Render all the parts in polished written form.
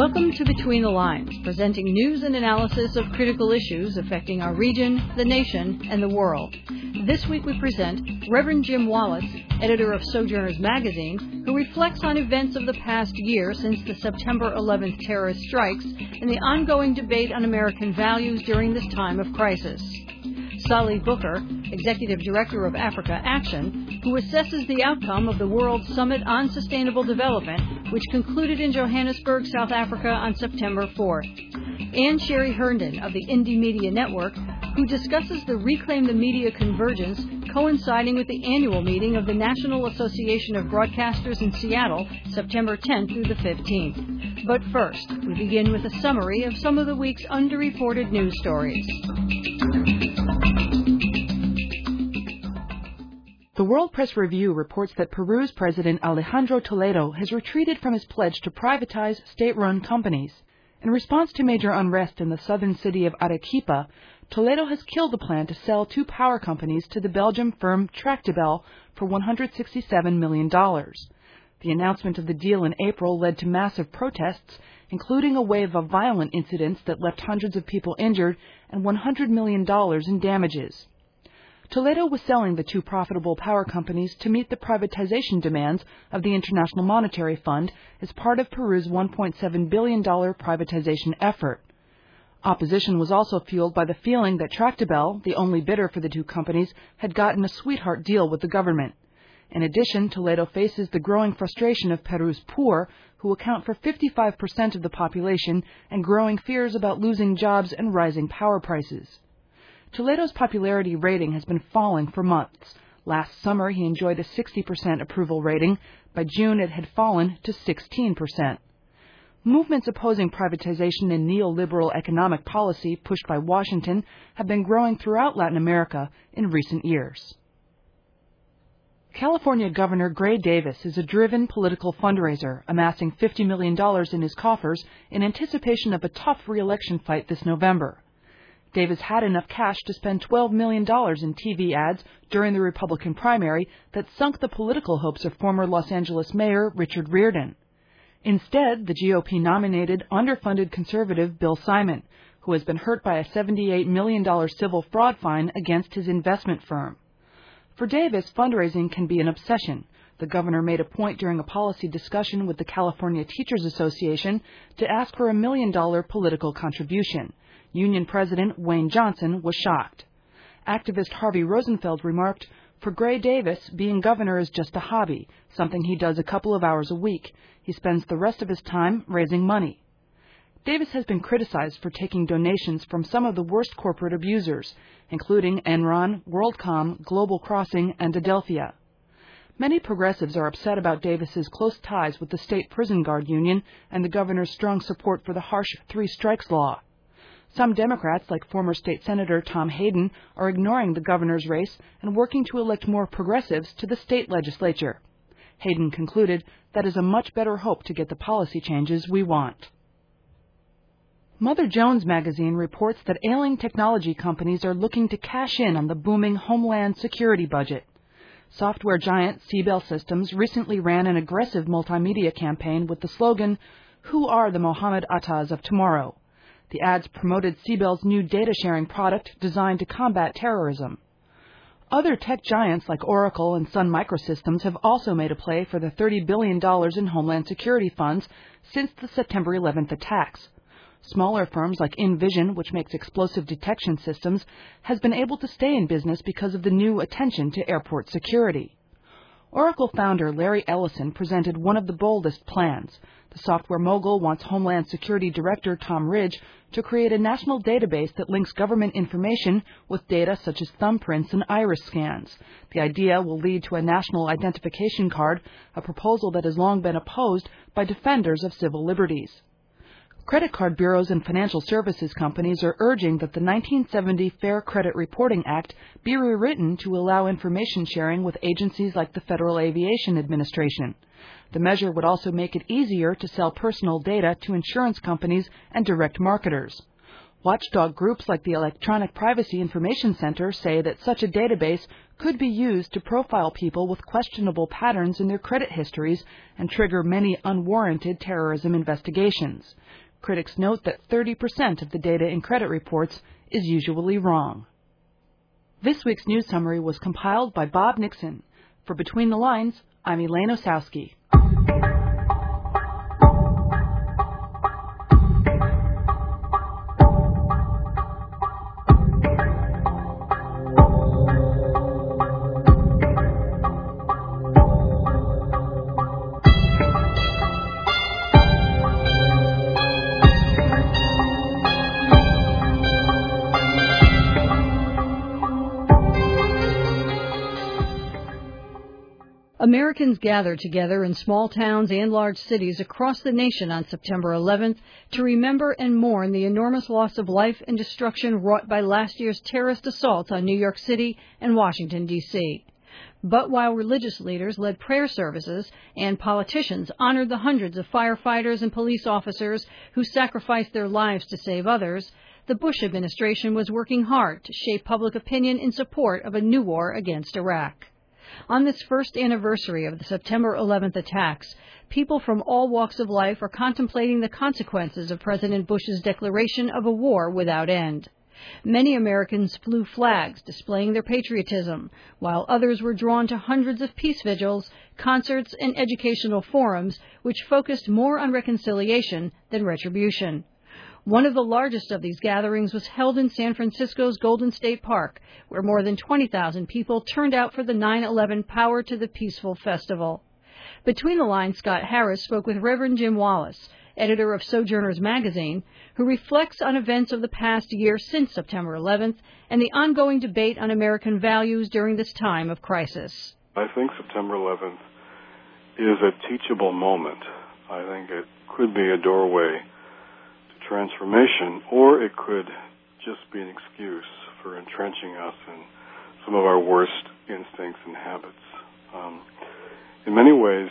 Welcome to Between the Lines, presenting news and analysis of critical issues affecting our region, the nation, and the world. This week we present Reverend Jim Wallace, editor of Sojourners Magazine, who reflects on events of the past year since the September 11th terrorist strikes and the ongoing debate on American values during this time of crisis. Sally Booker, Executive Director of Africa Action, who assesses the outcome of the World Summit on Sustainable Development, which concluded in Johannesburg, South Africa on September 4th. And Sherry Herndon of the Indie Media Network, who discusses the Reclaim the Media convergence coinciding with the annual meeting of the National Association of Broadcasters in Seattle, September 10th through the 15th. But first, we begin with a summary of some of the week's underreported news stories. The World Press Review reports that Peru's President Alejandro Toledo has retreated from his pledge to privatize state-run companies. In response to major unrest in the southern city of Arequipa, Toledo has killed the plan to sell two power companies to the Belgian firm Tractebel for $167 million. The announcement of the deal in April led to massive protests, including a wave of violent incidents that left hundreds of people injured and $100 million in damages. Toledo was selling the two profitable power companies to meet the privatization demands of the International Monetary Fund as part of Peru's $1.7 billion privatization effort. Opposition was also fueled by the feeling that Tractebel, the only bidder for the two companies, had gotten a sweetheart deal with the government. In addition, Toledo faces the growing frustration of Peru's poor, who account for 55% of the population, and growing fears about losing jobs and rising power prices. Toledo's popularity rating has been falling for months. Last summer, he enjoyed a 60% approval rating. By June, it had fallen to 16%. Movements opposing privatization and neoliberal economic policy pushed by Washington have been growing throughout Latin America in recent years. California Governor Gray Davis is a driven political fundraiser, amassing $50 million in his coffers in anticipation of a tough re-election fight this November. Davis had enough cash to spend $12 million in TV ads during the Republican primary that sunk the political hopes of former Los Angeles Mayor Richard Riordan. Instead, the GOP nominated underfunded conservative Bill Simon, who has been hurt by a $78 million civil fraud fine against his investment firm. For Davis, fundraising can be an obsession. The governor made a point during a policy discussion with the California Teachers Association to ask for $1 million political contribution. Union President Wayne Johnson was shocked. Activist Harvey Rosenfeld remarked, "For Gray Davis, being governor is just a hobby, something he does a couple of hours a week. He spends the rest of his time raising money." Davis has been criticized for taking donations from some of the worst corporate abusers, including Enron, WorldCom, Global Crossing, and Adelphia. Many progressives are upset about Davis's close ties with the state prison guard union and the governor's strong support for the harsh three-strikes law. Some Democrats, like former state Senator Tom Hayden, are ignoring the governor's race and working to elect more progressives to the state legislature. Hayden concluded, "That is a much better hope to get the policy changes we want." Mother Jones magazine reports that ailing technology companies are looking to cash in on the booming Homeland Security budget. Software giant Siebel Systems recently ran an aggressive multimedia campaign with the slogan, "Who are the Mohammed Attas of tomorrow?" The ads promoted Siebel's new data-sharing product designed to combat terrorism. Other tech giants like Oracle and Sun Microsystems have also made a play for the $30 billion in Homeland Security funds since the September 11th attacks. Smaller firms like InVision, which makes explosive detection systems, has been able to stay in business because of the new attention to airport security. Oracle founder Larry Ellison presented one of the boldest plans. The software mogul wants Homeland Security Director Tom Ridge to create a national database that links government information with data such as thumbprints and iris scans. The idea will lead to a national identification card, a proposal that has long been opposed by defenders of civil liberties. Credit card bureaus and financial services companies are urging that the 1970 Fair Credit Reporting Act be rewritten to allow information sharing with agencies like the Federal Aviation Administration. The measure would also make it easier to sell personal data to insurance companies and direct marketers. Watchdog groups like the Electronic Privacy Information Center say that such a database could be used to profile people with questionable patterns in their credit histories and trigger many unwarranted terrorism investigations. Critics note that 30% of the data in credit reports is usually wrong. This week's news summary was compiled by Bob Nixon. For Between the Lines, I'm Elaine Osowski. Americans gathered together in small towns and large cities across the nation on September 11th to remember and mourn the enormous loss of life and destruction wrought by last year's terrorist assaults on New York City and Washington, D.C. But while religious leaders led prayer services and politicians honored the hundreds of firefighters and police officers who sacrificed their lives to save others, the Bush administration was working hard to shape public opinion in support of a new war against Iraq. On this first anniversary of the September 11th attacks, people from all walks of life are contemplating the consequences of President Bush's declaration of a war without end. Many Americans flew flags displaying their patriotism, while others were drawn to hundreds of peace vigils, concerts, and educational forums which focused more on reconciliation than retribution. One of the largest of these gatherings was held in San Francisco's Golden State Park, where more than 20,000 people turned out for the 9/11 Power to the Peaceful Festival. Between the Lines, Scott Harris spoke with Reverend Jim Wallis, editor of Sojourners magazine, who reflects on events of the past year since September 11th and the ongoing debate on American values during this time of crisis. I think September 11th is a teachable moment. I think it could be a doorway transformation, or it could just be an excuse for entrenching us in some of our worst instincts and habits. In many ways,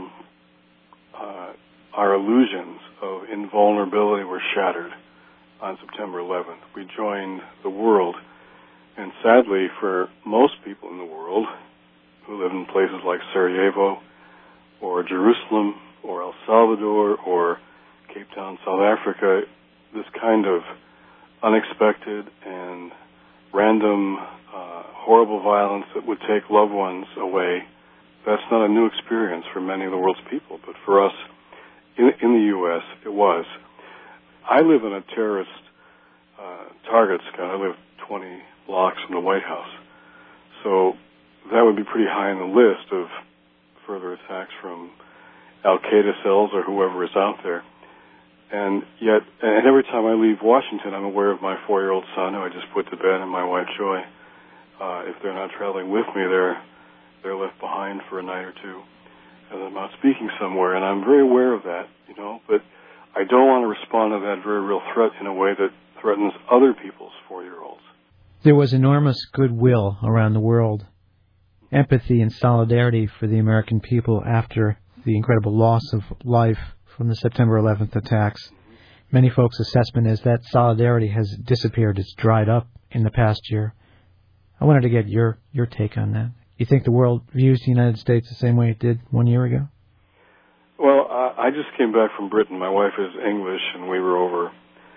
our illusions of invulnerability were shattered on September 11th. We joined the world, and sadly for most people in the world who live in places like Sarajevo or Jerusalem or El Salvador or Cape Town, South Africa, this kind of unexpected and random, horrible violence that would take loved ones away, that's not a new experience for many of the world's people. But for us in the U.S., it was. I live in a terrorist target, Scott. I live 20 blocks from the White House. So that would be pretty high on the list of further attacks from Al-Qaeda cells or whoever is out there. And yet, and every time I leave Washington, I'm aware of my 4-year-old son, who I just put to bed, and my wife, Joy. If they're not traveling with me, they're left behind for a night or two, and I'm out speaking somewhere, and I'm very aware of that, but I don't want to respond to that very real threat in a way that threatens other people's 4-year-olds. There was enormous goodwill around the world, empathy and solidarity for the American people after the incredible loss of life from the September 11th attacks. Many folks' assessment is that solidarity has disappeared. It's dried up in the past year. I wanted to get your take on that. You think the world views the United States the same way it did 1 year ago? Well, I just came back from Britain. My wife is English, and we were over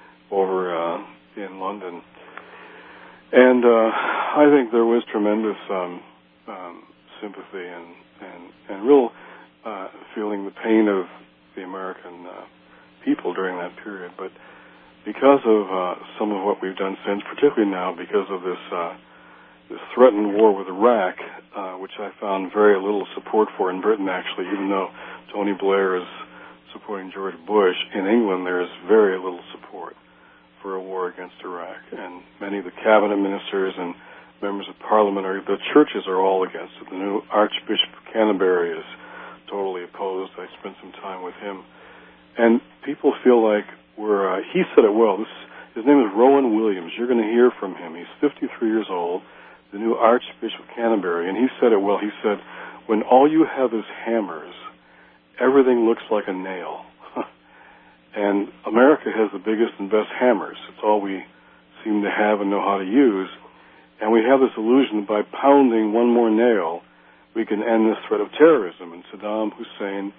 in London. And I think there was tremendous sympathy and real feeling the pain of the American people during that period. But because of some of what we've done since, particularly now because of this threatened war with Iraq, which I found very little support for in Britain, actually, even though Tony Blair is supporting George Bush, in England there is very little support for a war against Iraq. And many of the cabinet ministers and members of parliament, the churches are all against it. The new Archbishop of Canterbury is totally opposed. I spent some time with him. And people feel like he said it well. His name is Rowan Williams. You're going to hear from him. He's 53 years old, the new Archbishop of Canterbury. And he said it well. He said, when all you have is hammers, everything looks like a nail. And America has the biggest and best hammers. It's all we seem to have and know how to use. And we have this illusion that by pounding one more nail, we can end this threat of terrorism. And Saddam Hussein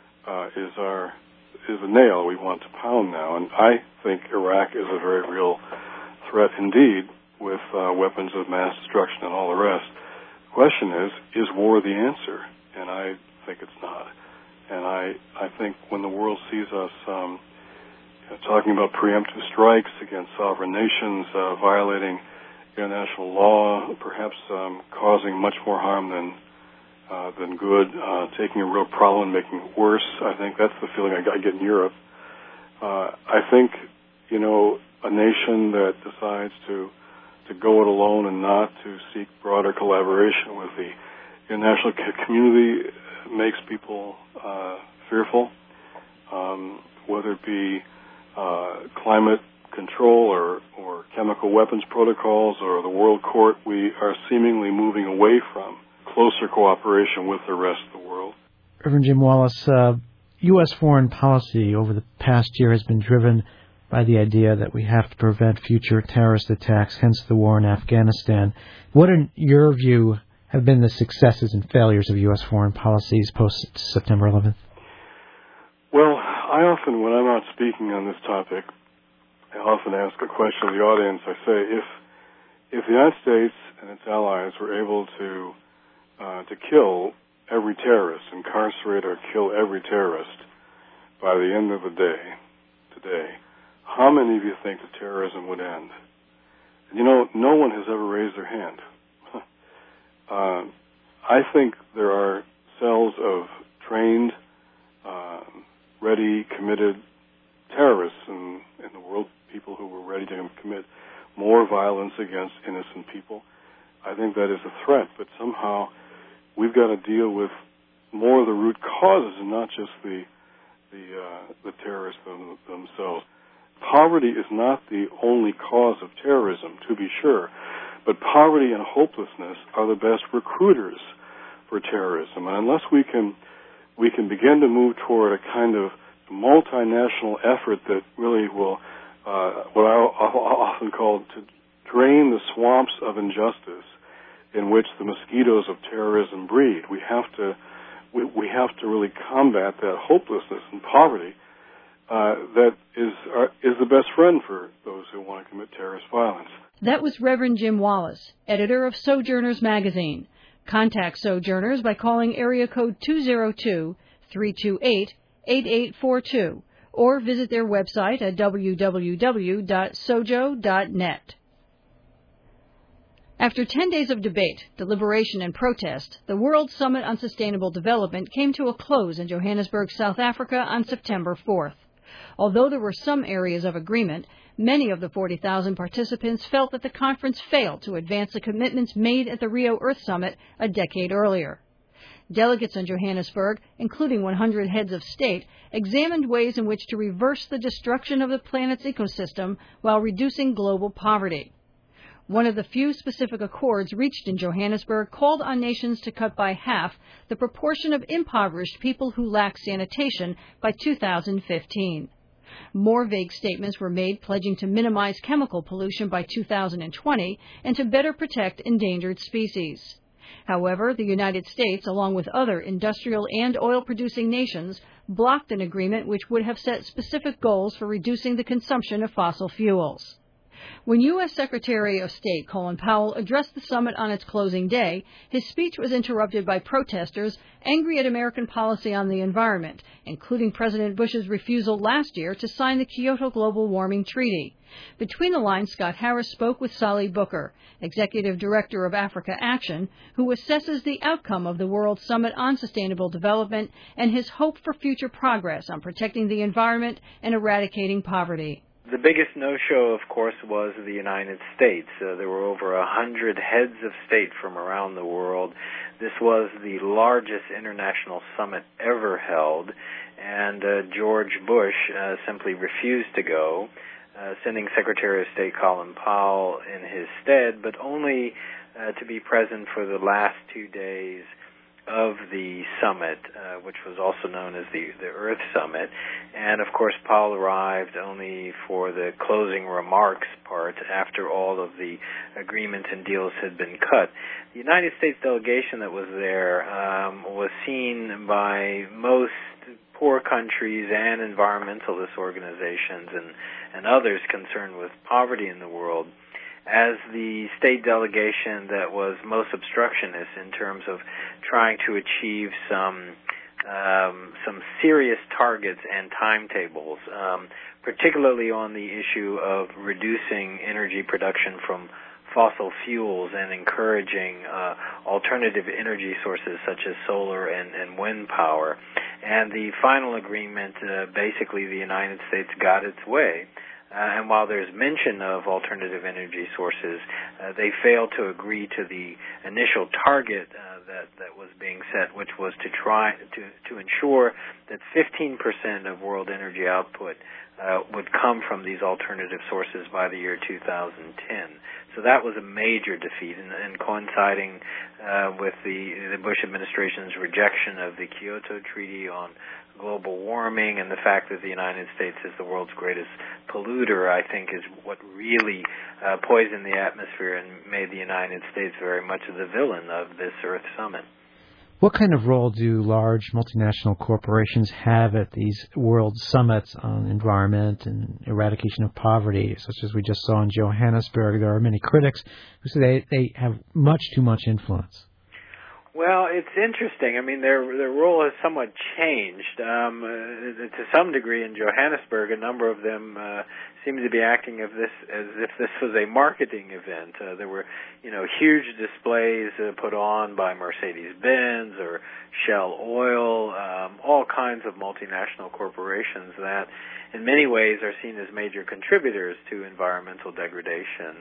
is a nail we want to pound now. And I think Iraq is a very real threat indeed, with weapons of mass destruction and all the rest. The question is war the answer? And I think it's not. And I think when the world sees us talking about preemptive strikes against sovereign nations, violating international law, perhaps causing much more harm than good, taking a real problem and making it worse, I think that's the feeling I get in Europe. I think, a nation that decides to go it alone and not to seek broader collaboration with the international community makes people fearful, whether it be climate control or chemical weapons protocols or the World Court. We are seemingly moving away from closer cooperation with the rest of the world. Reverend Jim Wallis, U.S. foreign policy over the past year has been driven by the idea that we have to prevent future terrorist attacks, hence the war in Afghanistan. What, in your view, have been the successes and failures of U.S. foreign policies post-September 11th? Well, I often, when I'm out speaking on this topic, I often ask a question of the audience. I say, if the United States and its allies were able to kill every terrorist, incarcerate or kill every terrorist by the end of the day, today, how many of you think that terrorism would end? And no one has ever raised their hand. I think there are cells of trained, ready, committed terrorists in the world, people who were ready to commit more violence against innocent people. I think that is a threat, but somehow we've got to deal with more of the root causes and not just the terrorists themselves. Poverty is not the only cause of terrorism, to be sure, but poverty and hopelessness are the best recruiters for terrorism. And unless we can begin to move toward a kind of multinational effort that really will, what I often call to drain the swamps of injustice in which the mosquitoes of terrorism breed, we have to really combat that hopelessness and poverty that is the best friend for those who want to commit terrorist violence. That was Reverend Jim Wallis, editor of Sojourners Magazine. Contact Sojourners by calling area code 202-328-8842 or visit their website at www.sojo.net. After 10 days of debate, deliberation, and protest, the World Summit on Sustainable Development came to a close in Johannesburg, South Africa on September 4th. Although there were some areas of agreement, many of the 40,000 participants felt that the conference failed to advance the commitments made at the Rio Earth Summit a decade earlier. Delegates in Johannesburg, including 100 heads of state, examined ways in which to reverse the destruction of the planet's ecosystem while reducing global poverty. One of the few specific accords reached in Johannesburg called on nations to cut by half the proportion of impoverished people who lack sanitation by 2015. More vague statements were made pledging to minimize chemical pollution by 2020 and to better protect endangered species. However, the United States, along with other industrial and oil-producing nations, blocked an agreement which would have set specific goals for reducing the consumption of fossil fuels. When U.S. Secretary of State Colin Powell addressed the summit on its closing day, his speech was interrupted by protesters angry at American policy on the environment, including President Bush's refusal last year to sign the Kyoto Global Warming Treaty. Between the lines, Scott Harris spoke with Sally Booker, Executive Director of Africa Action, who assesses the outcome of the World Summit on Sustainable Development and his hope for future progress on protecting the environment and eradicating poverty. The biggest no-show, of course, was the United States. There were over 100 heads of state from around the world. This was the largest international summit ever held, and George Bush simply refused to go, sending Secretary of State Colin Powell in his stead, but only to be present for the last 2 days of the summit, which was also known as the Earth Summit. And, of course, Paul arrived only for the closing remarks part after all of the agreements and deals had been cut. The United States delegation that was there was seen by most poor countries and environmentalist organizations and others concerned with poverty in the world as the state delegation that was most obstructionist in terms of trying to achieve some serious targets and timetables, particularly on the issue of reducing energy production from fossil fuels and encouraging alternative energy sources such as solar and wind power. And the final agreement, basically the United States got its way. And while there's mention of alternative energy sources, they failed to agree to the initial target that was being set, which was to try to ensure that 15% of world energy output would come from these alternative sources by the year 2010. So that was a major defeat, and coinciding with the Bush administration's rejection of the Kyoto Treaty on global warming and the fact that the United States is the world's greatest polluter, I think, is what really poisoned the atmosphere and made the United States very much the villain of this Earth Summit. What kind of role do large multinational corporations have at these world summits on environment and eradication of poverty, such as we just saw in Johannesburg? There are many critics who say they have much too much influence. Well, it's interesting. I mean, their role has somewhat changed. To some degree in Johannesburg, a number of them seem to be acting as if this was a marketing event. There were, huge displays put on by Mercedes-Benz or Shell Oil, all kinds of multinational corporations that in many ways are seen as major contributors to environmental degradation.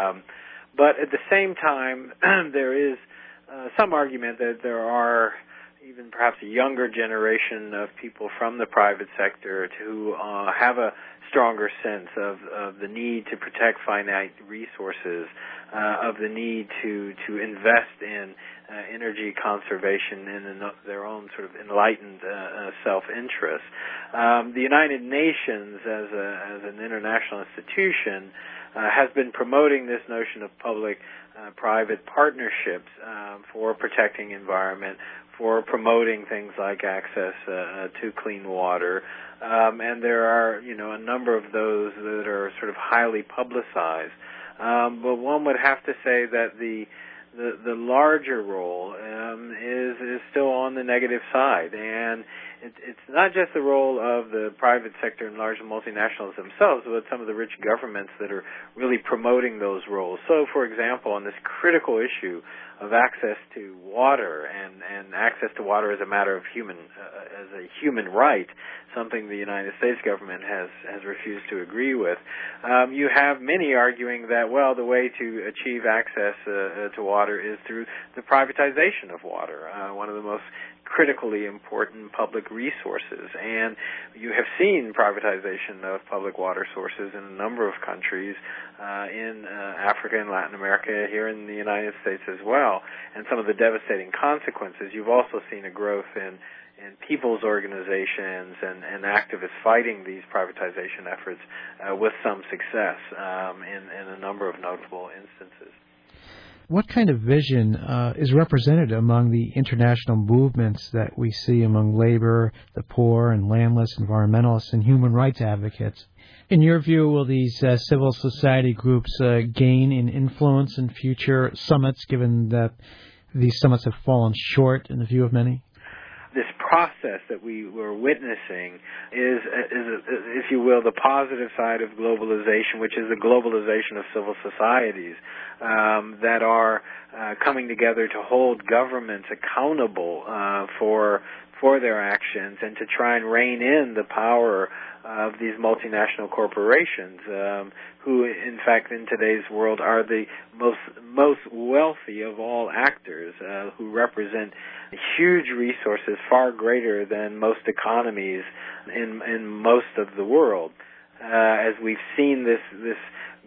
But at the same time, there is some argument that there are even perhaps a younger generation of people from the private sector who have a stronger sense of the need to protect finite resources, of the need to invest in energy conservation in their own sort of enlightened self-interest. The United Nations, as an international institution, has been promoting this notion of public-private partnerships for protecting environment, for promoting things like access to clean water, and there are, a number of those that are sort of highly publicized. But one would have to say that the larger role is still on the negative side, and it's not just the role of the private sector and large multinationals themselves, but some of the rich governments that are really promoting those roles. So, for example, on this critical issue of access to water and access to water as a matter of as a human right, something the United States government has refused to agree with. You have many arguing that, the way to achieve access to water is through the privatization of water, one of the most critically important public resources. And you have seen privatization of public water sources in a number of countries in Africa and Latin America, here in the United States as well. And some of the devastating consequences, you've also seen a growth in people's organizations and activists fighting these privatization efforts with some success in a number of notable instances. What kind of vision is represented among the international movements that we see among labor, the poor, and landless environmentalists and human rights advocates? In your view, will these civil society groups gain in influence in future summits, given that these summits have fallen short in the view of many? This process that we were witnessing is, if you will, the positive side of globalization, which is the globalization of civil societies that are coming together to hold governments accountable for their actions and to try and rein in the power of these multinational corporations, who, in fact, in today's world are the most wealthy of all actors, who represent huge resources far greater than most economies in most of the world. As we've seen this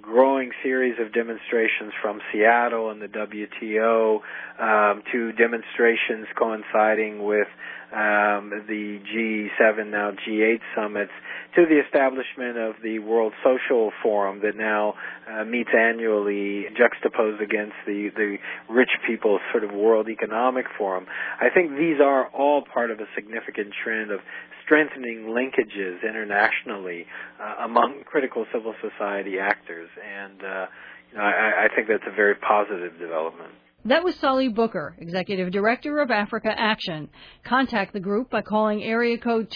growing series of demonstrations from Seattle and the WTO to demonstrations coinciding with the G7, now G8 summits, to the establishment of the World Social Forum that now meets annually, juxtaposed against the rich people's sort of World Economic Forum. I think these are all part of a significant trend of strengthening linkages internationally among critical civil society actors, and I think that's a very positive development. That was Sally Booker, Executive Director of Africa Action. Contact the group by calling area code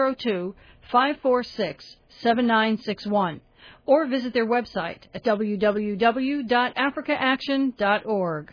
202-546-7961 or visit their website at www.africaaction.org.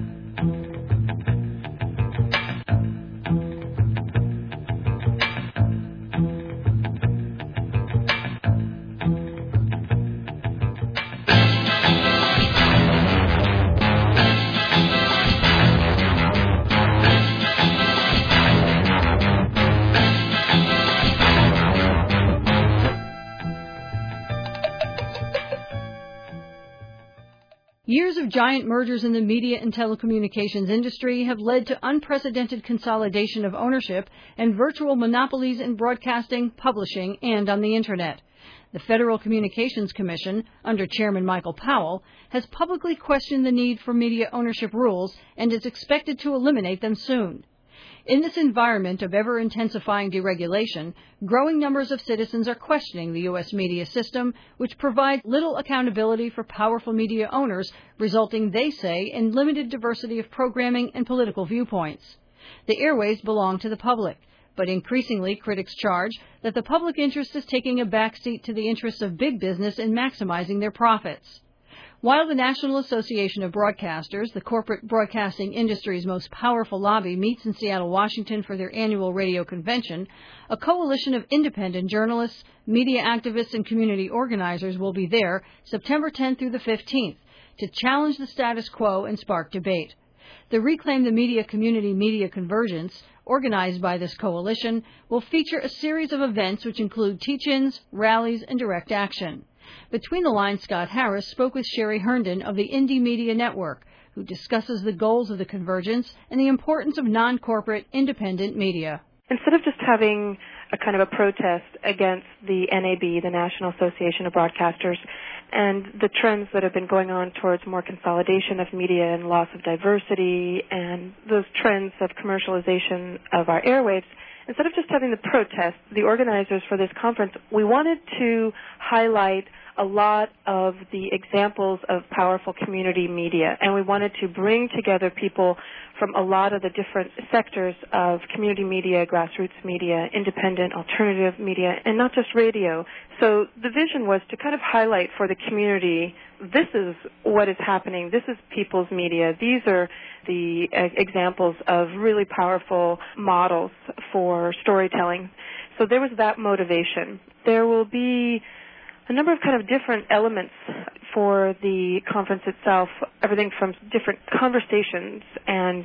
Years of giant mergers in the media and telecommunications industry have led to unprecedented consolidation of ownership and virtual monopolies in broadcasting, publishing, and on the Internet. The Federal Communications Commission, under Chairman Michael Powell, has publicly questioned the need for media ownership rules and is expected to eliminate them soon. In this environment of ever-intensifying deregulation, growing numbers of citizens are questioning the U.S. media system, which provides little accountability for powerful media owners, resulting, they say, in limited diversity of programming and political viewpoints. The airways belong to the public, but increasingly critics charge that the public interest is taking a backseat to the interests of big business in maximizing their profits. While the National Association of Broadcasters, the corporate broadcasting industry's most powerful lobby, meets in Seattle, Washington for their annual radio convention, a coalition of independent journalists, media activists, and community organizers will be there September 10th through the 15th to challenge the status quo and spark debate. The Reclaim the Media Community Media Convergence, organized by this coalition, will feature a series of events which include teach-ins, rallies, and direct action. Between the Lines, Scott Harris spoke with Sherry Herndon of the Indie Media Network, who discusses the goals of the convergence and the importance of non-corporate, independent media. Instead of just having a kind of a protest against the NAB, the National Association of Broadcasters, and the trends that have been going on towards more consolidation of media and loss of diversity and those trends of commercialization of our airwaves, instead of just having the protest, the organizers for this conference, we wanted to highlight a lot of the examples of powerful community media, and we wanted to bring together people from a lot of the different sectors of community media, grassroots media, independent, alternative media, and not just radio. So the vision was to kind of highlight for the community, this is what is happening, this is people's media, these are the examples of really powerful models for storytelling. So there was that motivation. There will be a number of kind of different elements for the conference itself, everything from different conversations and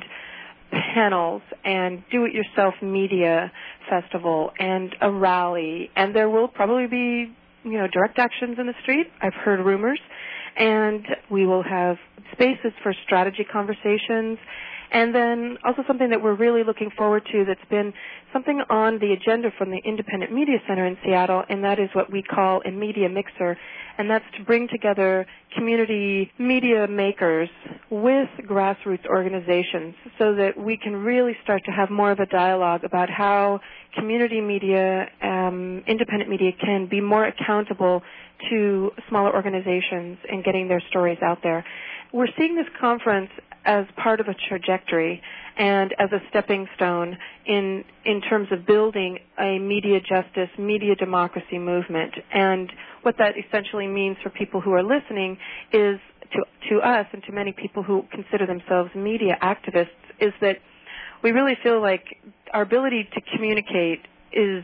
panels and do-it-yourself media festival and a rally. And there will probably be, direct actions in the street. I've heard rumors. And we will have spaces for strategy conversations. And then also something that we're really looking forward to that's been something on the agenda from the Independent Media Center in Seattle, and that is what we call a media mixer, and that's to bring together community media makers with grassroots organizations so that we can really start to have more of a dialogue about how community media, independent media can be more accountable to smaller organizations and getting their stories out there. We're seeing this conference as part of a trajectory and as a stepping stone in terms of building a media justice, media democracy movement. And what that essentially means for people who are listening is to us and to many people who consider themselves media activists is that we really feel like our ability to communicate is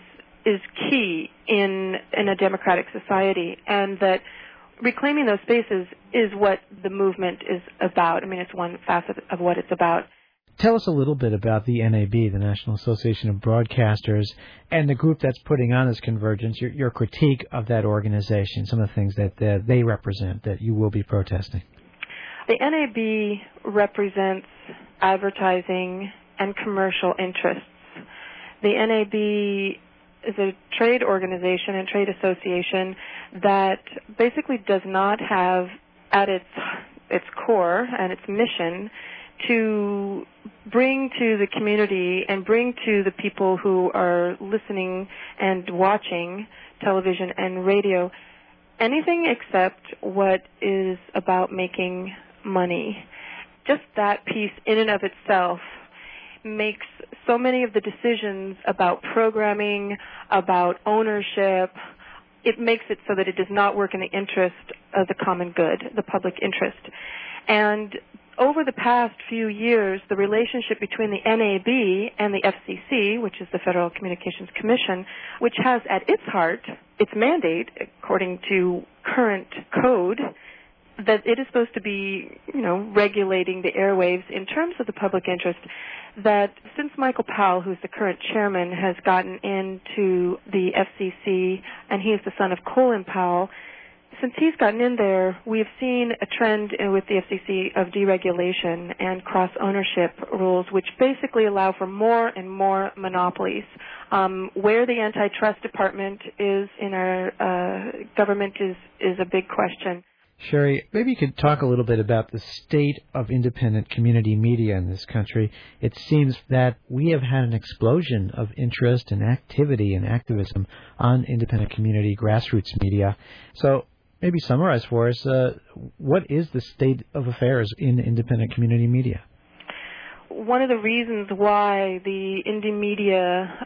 key in a democratic society, and that reclaiming those spaces is what the movement is about. I mean, it's one facet of what it's about. Tell us a little bit about the NAB, the National Association of Broadcasters, and the group that's putting on this convergence, your critique of that organization, some of the things that they represent that you will be protesting. The NAB represents advertising and commercial interests. The NAB is a trade organization and trade association that basically does not have at its core and its mission to bring to the community and bring to the people who are listening and watching television and radio anything except what is about making money. Just that piece in and of itself makes so many of the decisions about programming, about ownership, it makes it so that it does not work in the interest of the common good, the public interest. And over the past few years, the relationship between the NAB and the FCC, which is the Federal Communications Commission, which has at its heart, its mandate, according to current code, that it is supposed to be, regulating the airwaves in terms of the public interest, that since Michael Powell, who's the current chairman, has gotten into the FCC, and he is the son of Colin Powell, since he's gotten in there, we've seen a trend with the FCC of deregulation and cross-ownership rules, which basically allow for more and more monopolies. Where the antitrust department is in our government is a big question. Sherry, maybe you could talk a little bit about the state of independent community media in this country. It seems that we have had an explosion of interest and activity and activism on independent community grassroots media. So maybe summarize for us, what is the state of affairs in independent community media? One of the reasons why the indie media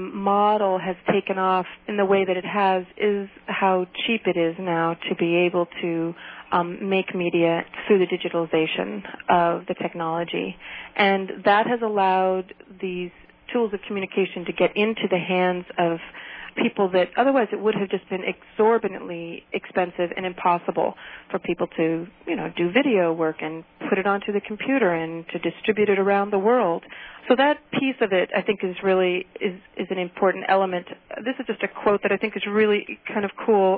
model has taken off in the way that it has is how cheap it is now to be able to make media through the digitalization of the technology. And that has allowed these tools of communication to get into the hands of people that otherwise it would have just been exorbitantly expensive and impossible for people to, do video work and put it onto the computer and to distribute it around the world. So that piece of it, I think, is really is an important element. This is just a quote that I think is really kind of cool.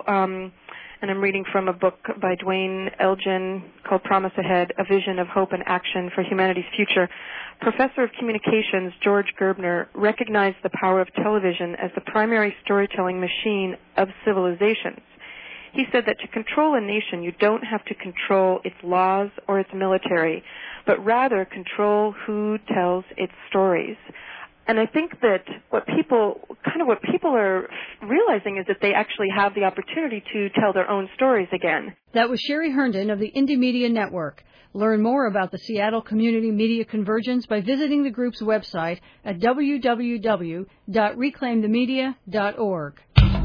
And I'm reading from a book by Dwayne Elgin called Promise Ahead, A Vision of Hope and Action for Humanity's Future. Professor of Communications George Gerbner recognized the power of television as the primary storytelling machine of civilizations. He said that to control a nation, you don't have to control its laws or its military, but rather control who tells its stories. And I think that what people are realizing is that they actually have the opportunity to tell their own stories again. That was Sherry Herndon of the Indie Media Network. Learn more about the Seattle Community Media Convergence by visiting the group's website at www.reclaimthemedia.org.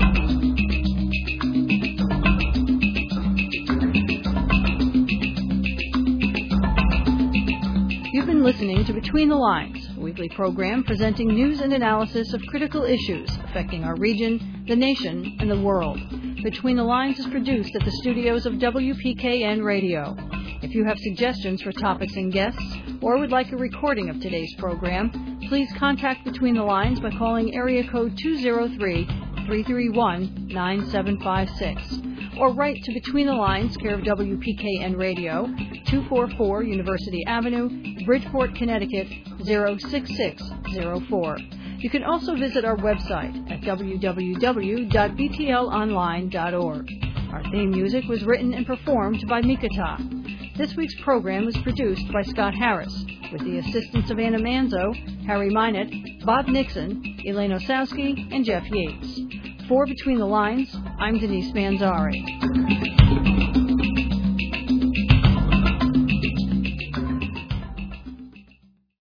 You've been listening to Between the Lines, a weekly program presenting news and analysis of critical issues affecting our region, the nation, and the world. Between the Lines is produced at the studios of WPKN Radio. If you have suggestions for topics and guests, or would like a recording of today's program, please contact Between the Lines by calling area code 203-331-9756. Or write to Between the Lines, care of WPKN Radio, 244 University Avenue, Bridgeport, Connecticut, 06604. You can also visit our website at www.btlonline.org. Our theme music was written and performed by Mikata. This week's program was produced by Scott Harris, with the assistance of Anna Manzo, Harry Minott, Bob Nixon, Elaine Osowski, and Jeff Yates. For Between the Lines, I'm Denise Manzari.